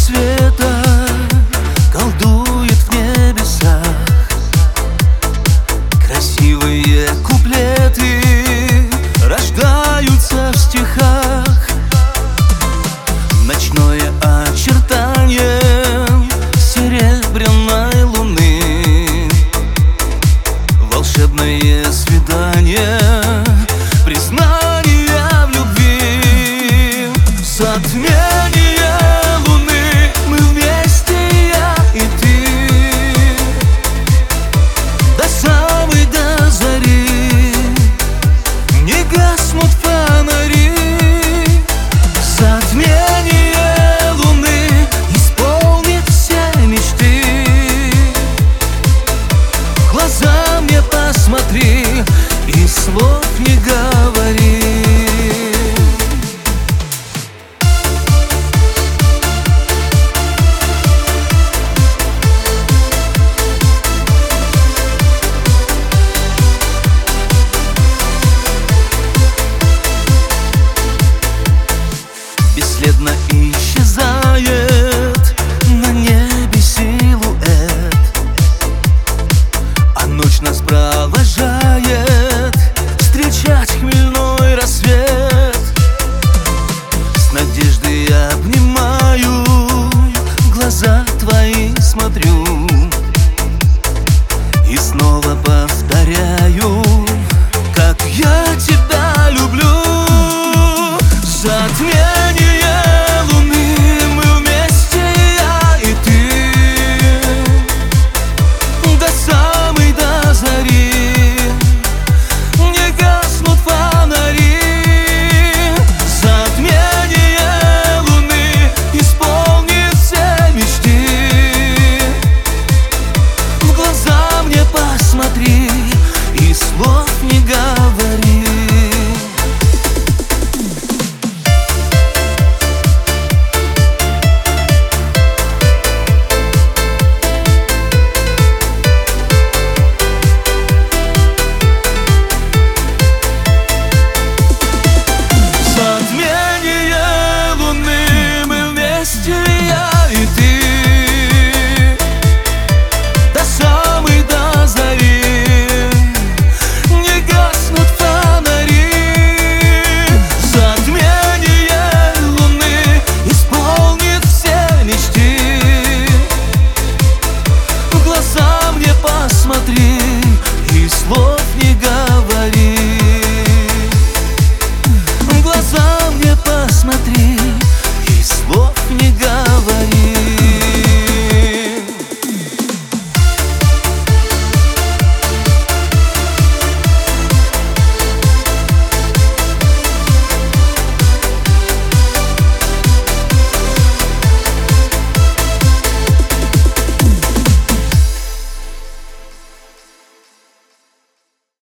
света колдует в небесах. Красивые куплеты рождаются в стихах. Ночное очертание серебряной луны, волшебное свидание, признание в любви. Затмение луны, мы вместе, я и ты, до самой до зари не гаснут фонари. Затмение луны исполнит все мечты. В глаза мне посмотри и слов не говори. Бесследно исчезает